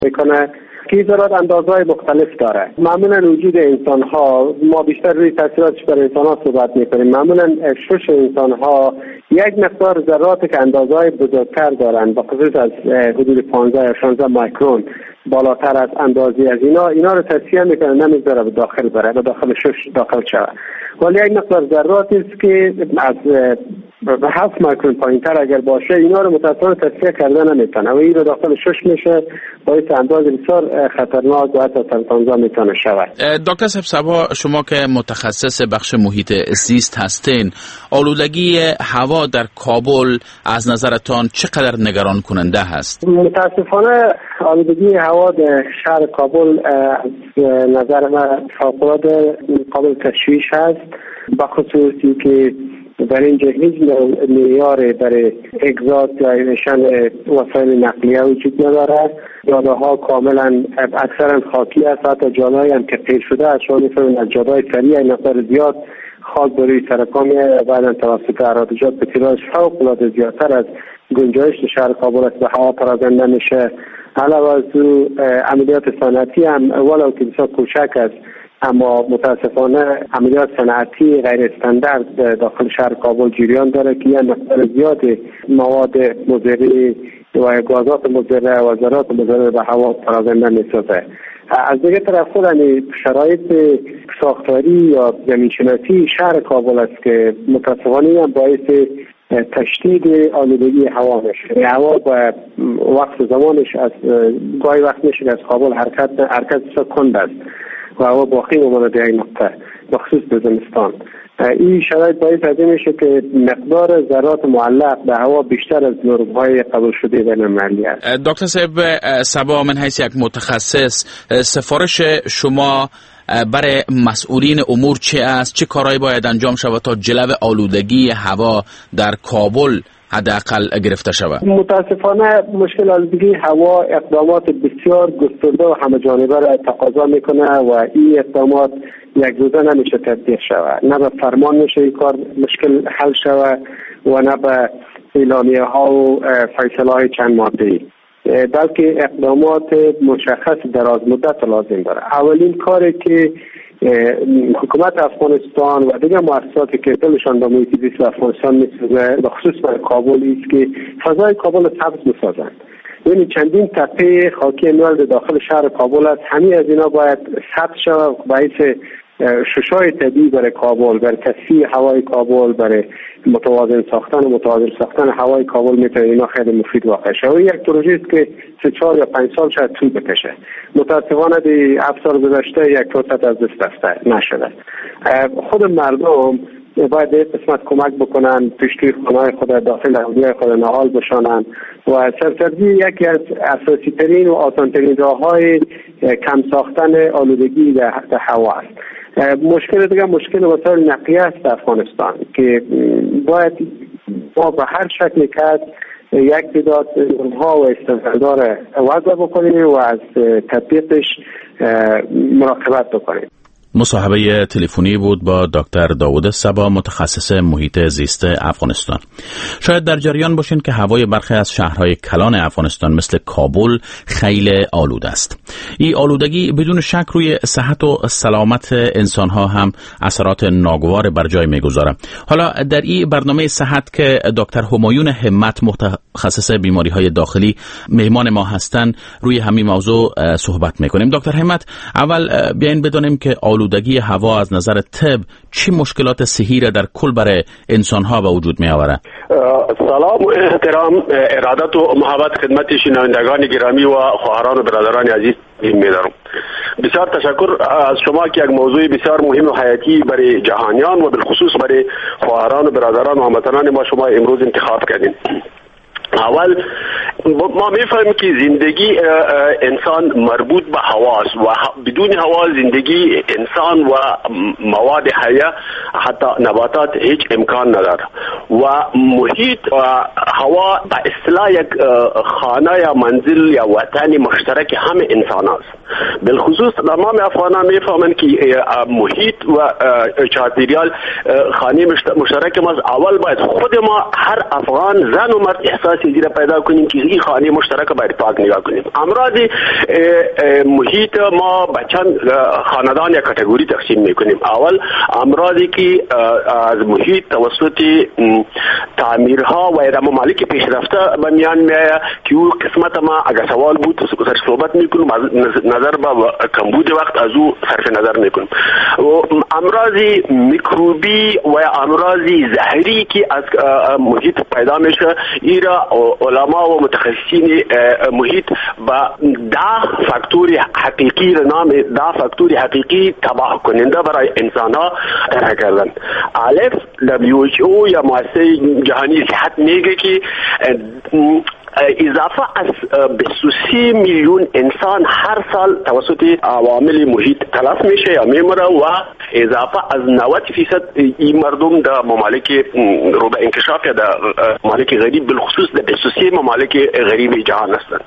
میکنه که ذرات اندازهای مختلف داره. معمولا وجود انسان ها، ما بیشتر روی تاثیراتش بر انسان ها صحبت میکنیم، معمولا شش انسان ها یک مقدار ذراتی که اندازهای بزرگتر دارن، با خصوص از حدود 15 یا 16 مایکرون بالاتر از اندازه از اینا رو تصفیه میکنه، نمیذاره به داخل بره، به داخل شش داخل شود. ولی یک مقدار ذراتی است که از 7 مایکرون پایینتر اگر باشه اینا رو متأسفانه تصفیه کرده نمیتونه و این رو داخل شش میشه، باعث انداز بسیار خطرناک و حتی سرطانزا میتونه شود. دکتر صبا، شما که متخصص بخش محیط زیست هستین، آلودگی هوا در کابل از نظرتان چقدر نگران کننده هست؟ متاسفانه آلودگی هوا در شهر کابل از نظر من فوق‌العاده قابل تشویش هست، با خصوصی که در اینجا هیچ معیار برای اگزاز یا ایمیشن وسایل نقلیه وجود نداره. جاده‌ها کاملا اکثرا خاکی است، حتی جاده‌هایی هم که قیر شده است شما می‌فهمید از جاده‌های سریع این مقدار زیاد خاک بروی سرکا میاد، بعداً توسط ارادجات به تیراژ فوق‌العاده زیادتر از گنجایش شهر کابل به هوا پراکنده میشه. علاوه از عملیات صنعتی هم ولو که بسیار کوچک است، اما متاسفانه عملیات صنعتی غیر استاندارد داخل شهر کابل جریان داره که یه مقدار زیاد مواد مضر و گازات مضر و ذرات مضر به هوا پراکنده میسازه. از دیگه طرف خود شرایط ساختاری یا زمینشناسی شهر کابل است که متاسفانه هم باعث تشدید آلودگی هوا میشه. هوا با وقت زمانش از گاهی وقت میشه از کابل حرکت کند است و هوا باقی ممانه در این نقطه بخصوص به زمستان. این شرایط باعث از این میشه که مقدار ذرات معلق به هوا بیشتر از نرم‌های قبول شده بین المللی است. دکتر صبا، من حیث یک متخصص، سفارش شما برای مسئولین امور چه است؟ چه کارهایی باید انجام شود تا جلو آلودگی هوا در کابل حداقل گرفته شود؟ متاسفانه مشکل آلودگی هوا اقدامات بسیار گسترده و همه جانبه را تقاضا میکنه و این اقدامات یک روزه نمیشه تطبیق شود. نه به فرمان میشه این کار مشکل حل شود و نه به اعلامیه ها و فیصله های چند ماده‌ای، بلکه اقدامات مشخص دراز مدت لازم داره. اولین کاری که حکومت افغانستان و دیگر مؤسساتی که دلشان به محیط زیست افغانستان میسوزه و خصوص برای کابل است که فضای کابل سبز بسازند. یعنی چندین تپه خاکی نورد داخل شهر کابل است، همه از اینا باید ثبت شود، باعث ششای طبیعی برای کابل، برای تصفیه هوای کابل، برای متوازن ساختن هوای کابل میتونه اینا خیلی مفید واقع شه. و یک پروژه است که 3-4 یا 5 سال شاید طول بکشه. متاسفانه دی 7 سال گذشته یک فرصت از دست رفته نشده. خود مردم باید این قسمت کمک بکنن، پشتی خانه‌های خود داخل حدودهای خود نهال بشانن و سرسبزی یکی از اساسی ترین و آسان ترین راه‌های کم ساختن آلودگی در هوا است. مشکل دیگه مشکل وسایل نقلیه است در افغانستان که باید ما به هر شکلی که یک تعداد اونها و استانداردها وضع بکنیم و از تطبیقش مراقبت بکنیم. مصاحبه تلفنی بود با دکتر داوود صبا، متخصص محیط زیست افغانستان. شاید در جریان باشین که هوای برخی از شهرهای کلان افغانستان مثل کابل خیلی آلوده است. این آلودگی بدون شک روی صحت و سلامت انسانها هم اثرات ناگوار بر جای میگذاره. حالا در این برنامه صحت که دکتر همایون همت، متخصص بیماری‌های داخلی، مهمان ما هستند، روی همین موضوع صحبت میکنیم. دکتر همت، اول بیاین بدونیم که آلودگی هوا از نظر طب چه مشکلات صحی را در کل برای انسانها به وجود می آورد؟ سلام و احترام، ارادت و محبت خدمت شنوندگان گرامی و خواهران و برادران عزیز می‌دارم. بسیار تشکر از شما که یک موضوع بسیار مهم و حیاتی برای جهانیان و بالخصوص برای خواهران و برادران و هموطنان ما شما امروز انتخاب کردین. اول ما میفهمیم که زندگی انسان مربوط به هواست و بدون هوا زندگی انسان و مواد حیه حتی نباتات هیچ امکان نداره و محیط و هوا به اصطلاح یک خانه یا منزل یا وطن مشترک همه انسان است. بالخصوص تمام افغانان میفهمند که محیط و چاپیریال خانه مشترک ما. اول باید خود ما هر افغان زن و مرد احساس زیرا پیدا کنیم که این خانه مشترک باید پاک نگاه کنیم. امراض محیط ما به چند خاندان یا کاتگوری تقسیم میکنیم. اول امراضی که از محیط توسط تعمیرها و در ممالک پیشرفته به میان میآید که او قسمت ما اگر سوال بود سر صحبت میکنیم، نظر به کمبود وقت از او صرف نظر میکنیم. امراض میکروبی و امراض زهری که از محیط پیدا میشه، ایرا علما و متخصصین محیط با 10 فاکتور حقیقی را نام 10 فاکتور حقیقی تباه کننده برای انسان ها طرح کردن. الف WHO یا مؤسسه جهانی صحت میگه که اضافه از 23 میلیون انسان هر سال توسط عوامل محیط تلف میشه یا میمره و اضافه از 90% این مردم در ممالک رو به انکشاف یا در ممالک غریب بالخصوص در 23 ممالک غریب جهان هستند.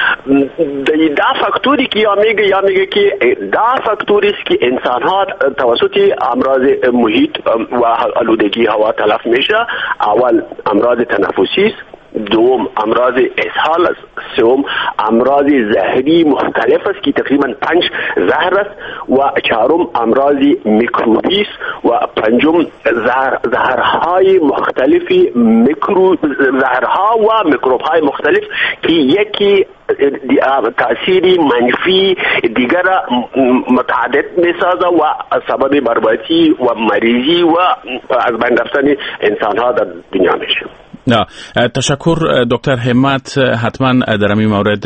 در فاکتوری که یا میگه که در فاکتوری است که انسان ها توسط امراض محیط و آلودگی هوا تلف میشه. اول امراض تنفسی است، دوم امراض اسهال است، سوم امراض زهری مختلف است که تقریبا 5 زهر است و چهارم امراض میکروبی است و پنجم زهرهای مختلفی زهرها و میکروبهای مختلف که یکی تأثیری منفی دیگر متعدد میسازه و سبب بربادی و مریضی و از بین رفتن انسان ها در دنیا میشه. تشکر دکتر همت. حتما در این مورد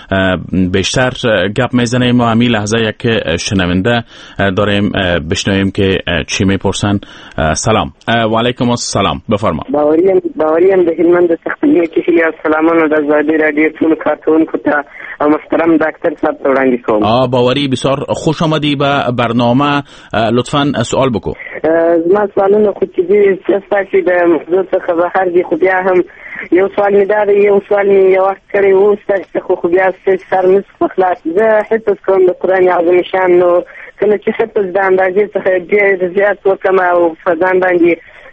بیشتر گپ میزنیم. ما همین لحظه یک شنونده داریم، بشنویم که چی میپرسن. سلام. و علیکم السلام. بفرما. باوریم به هلمند سختگی که خیلی از سلامان و در زاده رادیو تون کارتون کتا محترم دکتر صاحب وړاندې کوم. باوری بسیار خوش آمدی به برنامه. لطفا سوال بکو. زما سوالونه خو چې دي چې د موضوع څخه بهر دي، خو بیا هم یو سوال مې دا دی، یو سوال مې یو وخت کړی و ستاسو خو بیا سر مې خلاص. زه حفظ کوم د قرآن عظیم شان، نو کله چې حفظ د اندازې څخه ډېر زیات وکړم او په ځان باندې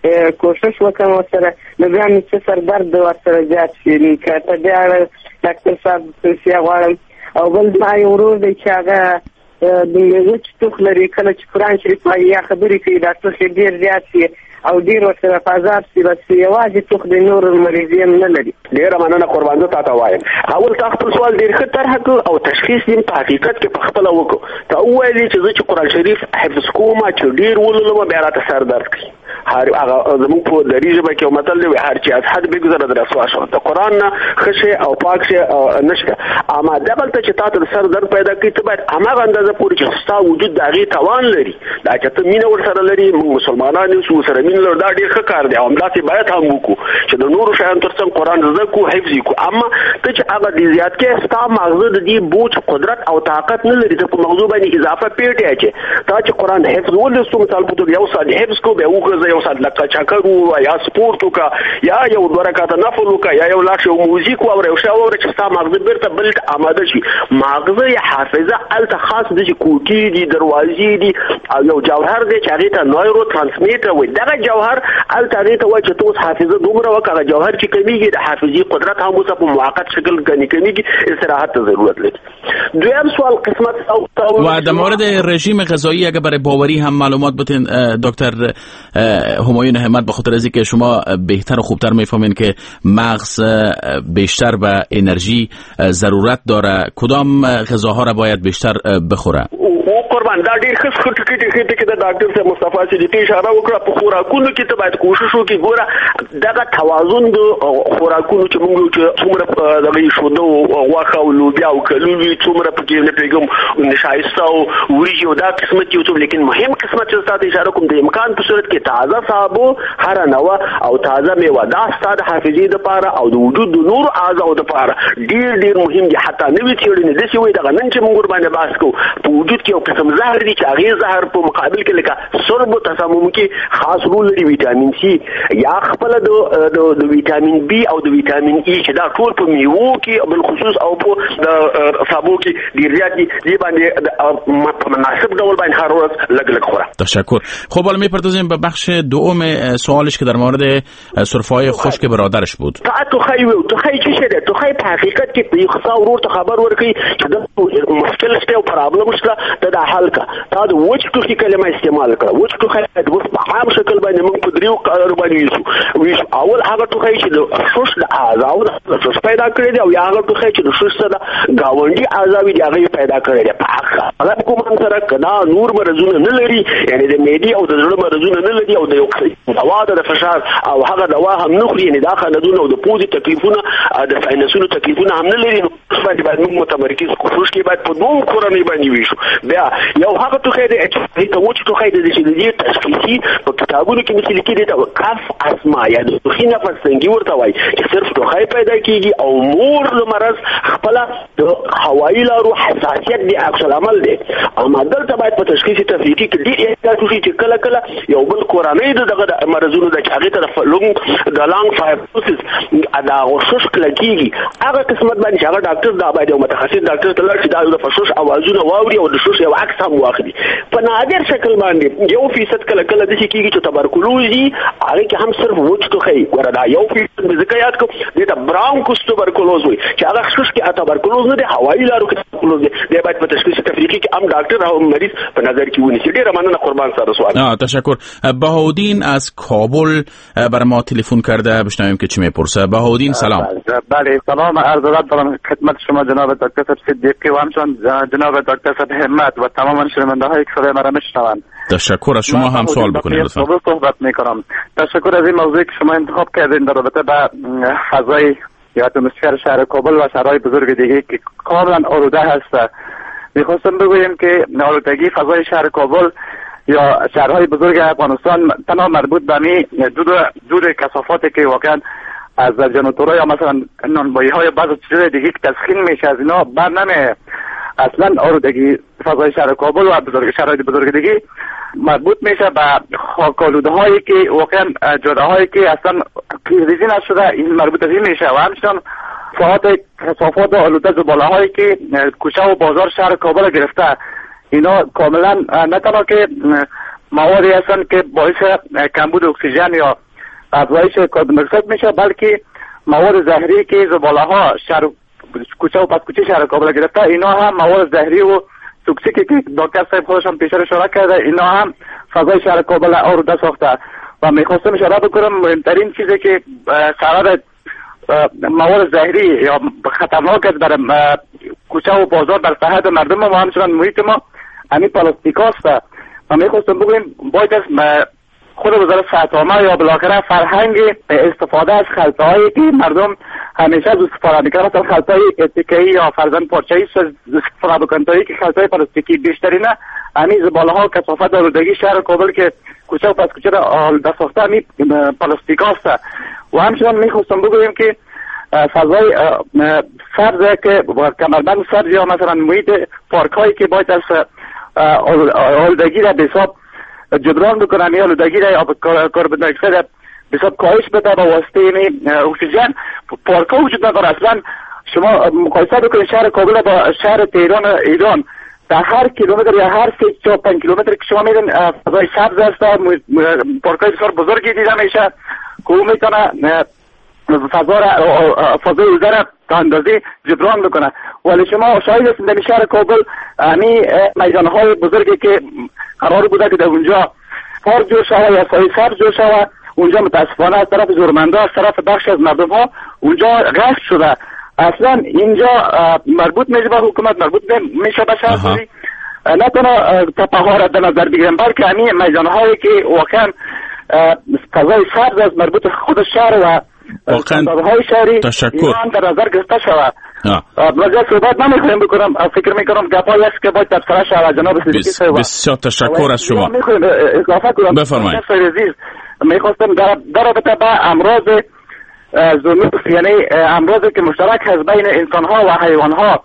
کوشش وکړم ورسره، نو بیا مې څه سر درد ورسره زیات شي. که ته بیا ډاکټر صاحب توصیه غواړم. او بل زما یو ورور دی چې هغه د میوه ټوخ لري، کله چې قرآن شریف وایي یا خبرې کوي دا ټوخ یې ډېر زیات شي او ډېر ورسره فعذاب شي، بس یوازې ټوخ د نور مریضي هم نه لري. ډېره مننه قربان، زه تاته وایم اول تا خپل سوال ډېر ښه طرح کړ او تشخیص یې په حقیقت کې په خپله وکړو. ته وویلې چې زه چې قرآن شریف حفظ کوم چې ډېر ولولم بیا راته سر درد کوي. هغه زموږ په دري ژبه کې یو متل دی، هر چې از حد بګذره در رسوا شو. د قرآن نه ښه شی او پاک شی نشته، اما دبلته چې تاته د سر درد پیدا کوي ته باید هماغه اندازه پورې چې ستا وجود د هغې توان لري، دا چې ته مینه ورسره لري، موږ مسلمانان یو ورسره مینه لرو، دا ډېر ښه کار دی او همداسې باید هم وکړو چې د نورو شیانو تر څنګ قرآن زده کړو، حفظ یې کړو. اما ته چې هغه دې زیات کې ستا مغزه د دې بوج قدرت او طاقت نه لري، ته په مغزو باندې اضافه پیټ اچې. تا چې قرآن حفظ ولوستو مثال په توګه یو ساعت حفظ کو بیا وګرځه، یو ساعت لکه چکر ووایه یا سپورټ وکړه یا یو 2 رکعاته نفل وکړه یا یو لاړ شي او موزیک واوره، یو شی واوره چې ستا مغزه بیرته بل ته اماده شي. مغزه یا حافظه هلته خاص دي چې کوکې دي، دروازې دي او یو جوهر دی چې هغې ته نایرو ترانسمیټر وایي. دغه جوهر هلته هغې ته وایي چې ته اوس حافظه دومره وکړه، هغه جوهر چې کمیږي د حافظې قدرت هم اوس په موقت شکل کمیږي، استراحت ته ضرورت لري. دویم سوال قسمت و در مورد رژیم غذایی اگر برای باوری هم معلومات بتین دکتر همایون همت، به خاطر از اینکه شما بهتر و خوبتر میفهمین که مغز بیشتر به انرژی ضرورت داره، کدام غذاها را باید بیشتر بخوره؟ قربان دا ډیر ښه ټکی د ډاکټر صاحب مصطفی صدیقی اشاره وکړه. په خوراکونو کې ته باید کوشش وکړې، ګوره دغه توازن د خوراکونو چې موږ چې څومره دغه شوده او غوښه او لوبیا او کلوي څومره پکې نه پیګم نشایسته او وریجې او دا قسمت یو څه، لیکن مهم قسمت چې تاسو اشاره کوم د امکان په صورت کې تازه سابو هر نوع او تازه میوه دا ستاسو حافظې لپاره او د وجود د نور اعضاء لپاره ډیر مهم دي. حتی نوې څېړنې داسې وایي دغه نن چې موږ باندې بحث کوو په وجود کې یو قسم قسم زهر دي چې هغه زهر په مقابل کې لکه سرب او تسمم کې خاص رول لري ویټامین سي یا خپل د ویټامین بي او د ویټامین ای چې دا ټول په میوو کې بل خصوص او په سابو کې ډیر زیات دي باندې په مناسب ډول باندې هر ورځ لګ خوره. تشکر. خب حالا میپردازیم به بخش دوم سوالش که در مورد سرفه‌های خشک برادرش بود. تو خی چی شده؟ تو خی په حقیقت کې په خصا ورور ته خبر ورکړي چې د مشکل شته او پرابلم شته د حل کا تا د وچ ټوخي کلمه استعمال کړه. وچ ټوخي د اوس په عام شکل باندې موږ په دریو کارو باندې ویش اول هغه ټوخي چې د شوش د اعضاء د شوش پیدا کړی دی او هغه ټوخي چې د شوش سره گاونډي اعضاء دی هغه پیدا کړی دی. په هغه کوم سره کدا نور مرزونه نه لري یعنی د معدې او د زړه مرزونه نه لري او د یو دوا د فشار او هغه دوا هم نه خوري یعنی دا خلدونه او د پوزي تکلیفونه د ساینسونو تکلیفونه هم نه لري. نو باندې موږ متمرکز کوشش کوي باید په دوه کورنۍ باندې ویشو. بیا یو هغه ټوخی دی چې ته وچ ټوخی دی چې د دې تشخیصي په کتابونو کې مثال کې دی د کاف اسما یا د ټوخي نفس څنګه ورته وایي چې صرف ټوخی پیدا کیږي او مور د مرض خپل د هوایي لارو حساسیت دی عکس العمل دی. اما دلته باید په تشخیصي تفریقي کې ډېر احتیاط وشي چې کله کله یو بل کورنۍ دغه مرزونو د هغه طرف لونګ د لانګ فایبروسس ادا غوښش کلکیږي هغه قسمت باندې هغه ډاکټر دا باید یو متخصص ډاکټر ته لاړ شي دا د فشوش اوازونه واوري او د شوش یو عکس هم واخلي. په نادر شکل باندې 1% کله کله د شي کیږي چې تبرکلوز دي هغه کې هم صرف وچ ټوخی وردا 1% ځکه یاد کو د برانکوس تبرکلوز وي چې هغه شوش کې تبرکلوز نه دی هوایي لارو کې تبرکلوز دی. دی باید په تشخیص تفریقي کې هم ډاکټر او مریض په نظر کې ونیسي. ډیره مننه قربان سره سوال. تشکر. بهاءالدین از کابل بر ما تلفن کرده بشنویم که چی میپرسه. بهاءالدین سلام. بله سلام عرض دارم خدمت شما جناب دکتر صدیقی و همچنین جناب دکتر همت و تمام شنونده هایی که صدای مرا میشنوند. تشکر. از شما هم سوال بکنید لطفا. صحبت میکنم. تشکر از این موضوعی که شما انتخاب کردین در رابطه با فضای یا اتمسفر شهر کابل و شهرهای بزرگ دیگه که کاملا آلوده هست. میخواستم بگویم که آلودگی فضای شهر کابل یا شهرهای بزرگ افغانستان تنها مربوط به می دور کثافاتی که واقعا از جنراتورها یا مثلا نانوایی های بعض چیزهای دیگه که تسخین میشه از اینا بر نمیه. اصلا آلودگی فضای شهر کابل و شهرهای بزرگ دیگه مربوط میشه به خاک‌آلوده هایی که واقعا جاده هایی که اصلا ریزی نشده این مربوط از این میشه و همچنین کثافات آلوده زباله هایی که کوچه و بازار شهر کابل گرفته اینا کاملا نه تنها که موادی هستن که باعث کمبود اکسیژن یا افزایش کربن دی اکساید میشه بلکه مواد زهری که زباله ها شهر کوچه و پس کوچه شهر کابل گرفته اینا هم مواد زهری و توکسیکی که دکتر صاحب خودش هم پیشتر اشاره کرده اینا هم فضای شهر کابل آلوده ساخته و میخواستم اشاره بکنم مهمترین چیزی که سبب مواد زهری یا خطرناک است برای کوچه و بازار در صحت مردم ما همچنان محیط ما همین پلاستیک هست و میخواستم بگویم باید از خود وزارت صحت عامه یا بالاخره فرهنگ استفاده از خلطه‌هایی که مردم همیشه از استفاده میکنن مثلا خلطه‌های اتیکه‌ای یا فرضاً پارچه‌ای استفاده بکنن تا اینکه خلطه‌های پلاستیکی بیشترینه همین زباله‌ها کثافت آلودگی شهر کابل که کوچه و پس کوچه را آلوده ساخته همین پلاستیک هست و همچنان میخواستم بگویم که فضای سبز که کمربند سبز یا مثلا محیط پارک هایی که باید از آلودگی را به حساب جبران بکنن یا آلودگی را یا کربن دی اکساید به حساب کاهش بده با واسطه اکسیژن پارک ها وجود نداره. اصلا شما مقایسه بکنید شهر کابل با شهر تهران ایران در هر کیلومتر یا هر 3-5 کیلومتر که شما میرین فضای سبز هست پارک های بسیار بزرگی دیده میشه که او میتونه فضای روزه را تا اندازه جبران بکنه. ولی شما شاهد هستید در شهر کابل همی میدان های بزرگی که قرار بوده که در اونجا پارک جور شوه یا سایه سبز جور شوه اونجا متاسفانه از طرف زورمنده از طرف بخش از مردم ها اونجا غصب شده. اصلا اینجا مربوط میشه به حکومت مربوط میشه به شهرداری نه تنها تپه را در نظر بگیرن بلکه همین میدان هایی که واقعا فضای سبز از مربوط خود شهر و های شهری ایران در نظر گرفته شود. وجه صحبت نمیخوایم بکنم فکر میکنم گپایی است که باید تبصره شود. جناب صدیقی صاحب بسیار تشکر از شما. میخوایم اضافه کنم بفرمایید. میخواستم در رابطه با امراض زونوس یعنی امراضی که مشترک هست بین انسان ها و حیوان ها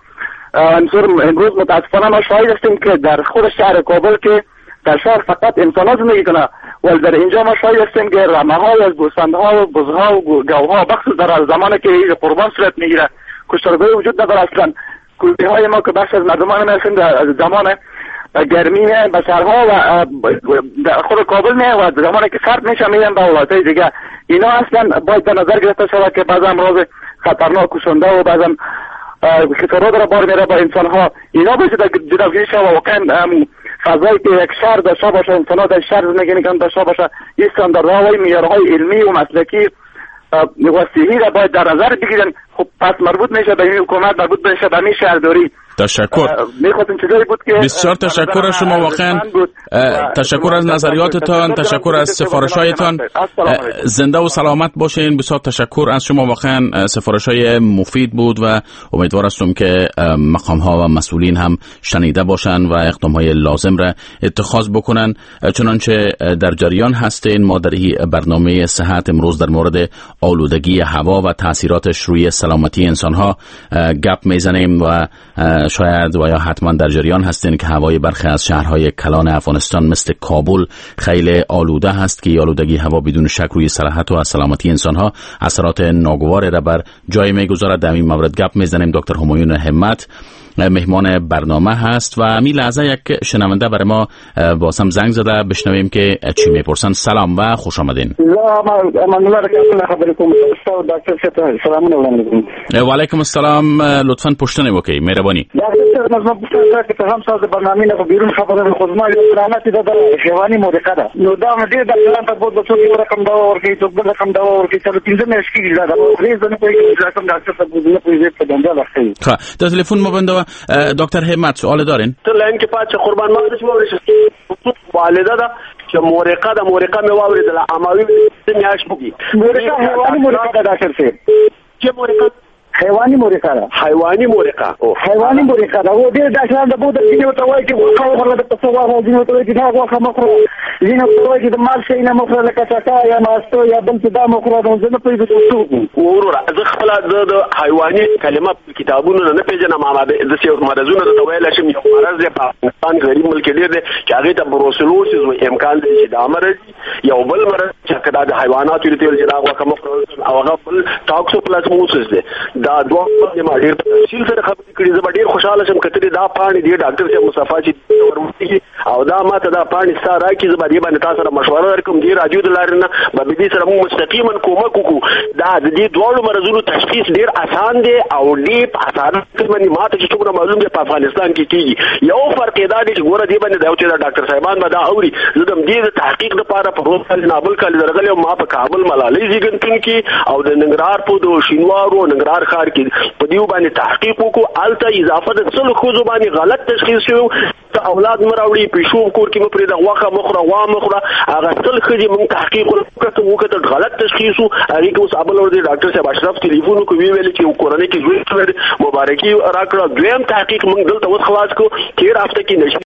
عنصر امروز متاسفانه ما شاهد هستیم که در خود شهر کابل که در شهر فقط انسان‌ها زندگی کنه و در اینجا ما شاهد هستیم که رمه‌های از گوسفندها و بزها و گاوها بخصوص در زمانی که قربان صورت میگیره کشتارگاهی وجود نداره. اصلا کوچه‌های ما که بخش از مردمان هستند در زمان گرمی به شهرها و در خود کابل میه و زمانی که سرد میشه میرن به ولایت‌های دیگه. اینا اصلا باید به نظر گرفته شود که بعضا امراض خطرناک کشنده و بعضا خطرات را بار میره با انسان‌ها. اینا باید جلوگیری شود و واقعا فضایی که یک شهر داشته باشه، انسان‌ها در شهر زندگی میکنن داشته باشه، این استانداردهای معیارهای علمی و مسلکی و صحی را باید در نظر بگیرن. خب پس مربوط میشه به این حکومت، مربوط میشه به این شهرداری. تشکر. بسیار تشکر از شما، واقعا تشکر از نظریاتتان، تشکر از سفارش‌هایتان. زنده و سلامت باشین. بسیار تشکر از شما، واقعا سفارش‌های مفید بود و امیدوار هستم که مقام‌ها و مسئولین هم شنیده باشن و اقدام‌های لازم را اتخاذ بکنن. چنانچه در جریان هستین، ما در برنامه صحت امروز در مورد آلودگی هوا و تاثیراتش روی سلامتی انسان‌ها گپ میزنیم و شاید و یا حتما در جریان هستین که هوای برخی از شهرهای کلان افغانستان مثل کابل خیلی آلوده هست که آلودگی هوا بدون شک روی صحت و سلامتی انسانها اثرات ناگواری را بر جای میگذارد. در این مورد گپ میزنیم. دکتر همایون همت مهمان برنامه هست و همین لحظه یک شنونده برای ما واسم زنگ زده، بشنویم که چی میپرسن. سلام و خوش آمدین. و علیکم السلام. لطفاً پشتنه وکی مهربانی. بیرون خبره خود ما لعنت داده حیوانی مرقه ده. نو دا دې د پلان ته بود څو یو رقم دا ورکی څوک بل رقم دا ورکی چې 15 میاشتې دا ریز نه کوي رقم ډاکټر ته بود نه کوي په دنده راځي. ها د تلیفون مو بنده دکتر همت سوال دارین؟ تو لاین کې پات قربان ما د شمو رسې والده دا چې مرقه ده مرقه مې واورېدل عموي میاش بوګي مرقه حیوانی مرقه ده ډاکټر صاحب چې مرقه حیوانی مرقه ده. حیوانی مرقه او حیوانی مرقه ده. و دې ډاکټر د بود چې ته وایي چې خو د تصور راځي ته وایي چې دا غوښه مخره زینو ته وایي چې د مال شي نه مخره لکه چاټا یا ماستو یا بل څه دا مخره نو زه نه پېژنم. ورور زه خپل د حیواني کلمه کتابونو نه پیژنم. ما د څه مرزونه د ویل شم یو مرز په افغانستان غریب ملک ډیر دی چې هغه ته بروسلوسیس و امکان دی چې دا مرز یو بل مرز چې کدا د حیواناتو لري چې دا غوښه مخره او هغه بل ټاکسوپلازموسیس دی. دا دوه ما ډیر تفصیل سره خبرې کړې. زه ډیر خوشاله شم کته دا پانی دی ډاکټر صاحب مصطفی چې ورمږي او دا ماته دا پانی سره راکې زه باندې باندې تاسو سره مشوره درکوم. دی راجو د لارنه به دې سره موږ مستقیما کومک وکړو. دا د دې دوه مرزونو تشخیص ډیر آسان دی او ډیر آسان کلمه ماته چې څومره معلوم دی په افغانستان کې کیږي. یو فرق دا دی چې ګوره دی باندې دا چې ډاکټر صاحبان به دا اوري. زه د دې تحقیق لپاره په روز کال نابل کال درغلی ما په کابل ملالۍ زیګنتون کې او د ننګرهار په دو شینوارو ننګرهار ښار کې په دیو باندې تحقیق وکړو. الته اضافه د څلو خو باندې غلط تشخیص شو. ته اولاد مراوړي پښو کور کې مو پرې د واخه مخره وا مخره هغه څل خدي موږ تحقیق وکړو غلط تشخیص هغه کې اوس ابل ور دي ډاکټر صاحب اشرف ټلیفون کو ویل چې کورونه کې زوی مبارکي راکړه. دویم تحقیق موږ دلته وس خلاص کو 13 هفته کې